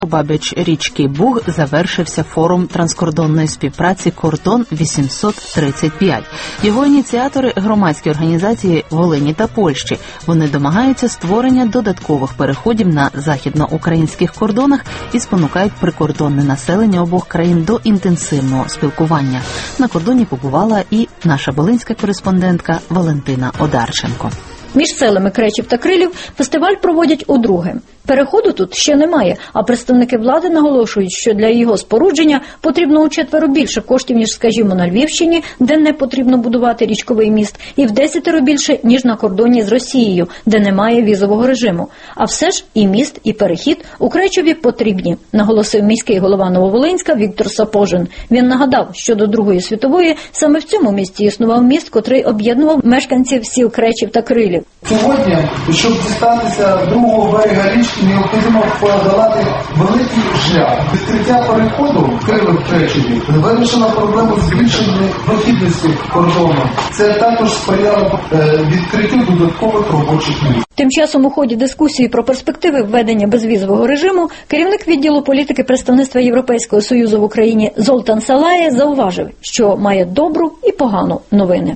Обабіч річки Буг завершився форум транскордонної співпраці «Кордон-835». Його ініціатори – громадські організації Волині та Польщі. Вони домагаються створення додаткових переходів на західноукраїнських кордонах і спонукають прикордонне населення обох країн до інтенсивного спілкування. На кордоні побувала і наша волинська кореспондентка Валентина Одарченко. Між селами Кречів та Крилів фестиваль проводять удруге. Переходу тут ще немає, а представники влади наголошують, що для його спорудження потрібно у4 більше коштів, ніж, скажімо, на Львівщині, де не потрібно будувати річковий міст, і в 10 більше, ніж на кордоні з Росією, де немає візового режиму. А все ж і міст, і перехід у Кречові потрібні, наголосив міський голова Нововолинська Віктор Сапожин. Він нагадав, що до Другої світової саме в цьому місті існував міст, котрий об'єднував мешканців сіл Кречів та Крилів. Сьогодні, щоб дістатися другого берега річки, необхідно подолати великий шлях. Відкриття переходу Крилів-Кречеві вирішило проблему збільшення прохідності кордону. Це також сприяло відкриттю додаткових робочих місць. Тим часом у ході дискусії про перспективи введення безвізового режиму керівник відділу політики представництва Європейського Союзу в Україні Золтан Салає зауважив, що має добру і погану новини.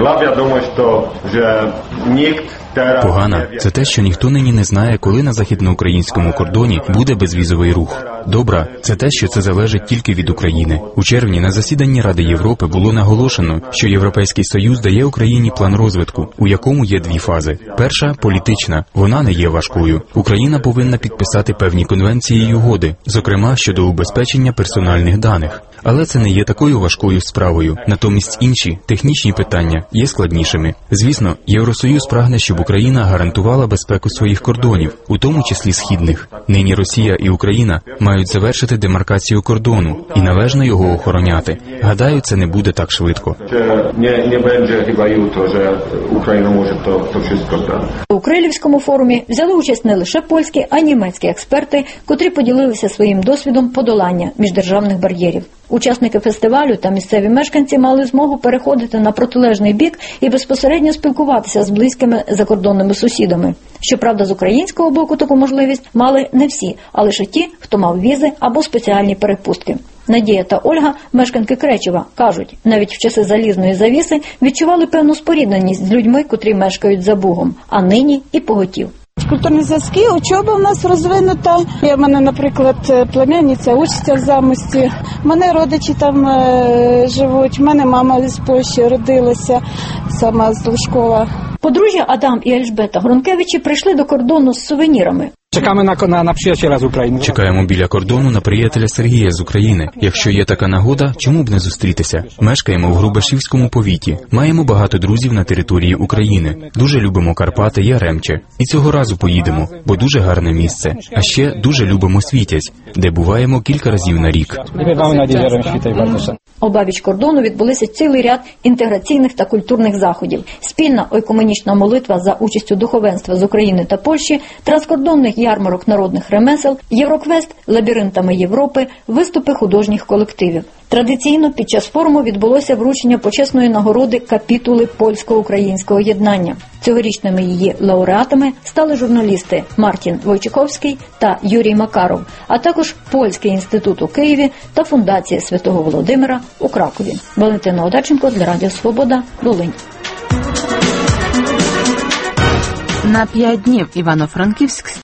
Погана – це те, що ніхто нині не знає, коли на західноукраїнському кордоні буде безвізовий рух. Добра – це те, що це залежить тільки від України. У червні на засіданні Ради Європи було наголошено, що Європейський Союз дає Україні план розвитку, у якому є 2 фази. Перша – політична, вона не є важкою. Україна повинна підписати певні конвенції й угоди, зокрема щодо убезпечення персональних даних. Але це не є такою важкою справою. Натомість інші, технічні питання є складнішими. Звісно, Євросоюз прагне, щоб Україна гарантувала безпеку своїх кордонів, у тому числі східних. Нині Росія і Україна мають завершити демаркацію кордону і належно його охороняти. Гадаю, це не буде так швидко. У Крилівському форумі взяли участь не лише польські, а й німецькі експерти, котрі поділилися своїм досвідом подолання міждержавних бар'єрів. Учасники фестивалю та місцеві мешканці мали змогу переходити на протилежний бік і безпосередньо спілкуватися з близькими закордонними сусідами. Щоправда, з українського боку таку можливість мали не всі, а лише ті, хто мав візи або спеціальні перепустки. Надія та Ольга, мешканки Кречева, кажуть, навіть в часи залізної завіси відчували певну спорідненість з людьми, котрі мешкають за Бугом, а нині і поготів. Культурні зв'язки, учоба в нас розвинута. У мене, наприклад, племянниця учиться в Замості. У мене родичі там живуть. У мене мама з Польщі родилася, сама з Лужкова. Подружжя Адам і Ельжбета Гронкевичі прийшли до кордону з сувенірами. Чекаємо на приятеля з України. Чекаємо біля кордону на приятеля Сергія з України. Якщо є така нагода, чому б не зустрітися? Мешкаємо в Грубашівському повіті. Маємо багато друзів на території України. Дуже любимо Карпати, Яремче. І цього разу поїдемо, бо дуже гарне місце. А ще дуже любимо Світязь, де буваємо кілька разів на рік. Обабіч кордону відбулися цілий ряд інтеграційних та культурних заходів. Спільна екуменічна молитва за участю духовенства з України та Польщі, транскордонних ярмарок народних ремесел, Євроквест лабіринтами Європи, виступи художніх колективів. Традиційно під час форуму відбулося вручення почесної нагороди капітули польсько-українського єднання. Цьогорічними її лауреатами стали журналісти Мартін Войчиковський та Юрій Макаров, а також Польський інститут у Києві та Фундація Святого Володимира у Кракові. Валентина Одарченко для Радіо Свобода, Волинь. На 5 днів Івано-Франківськ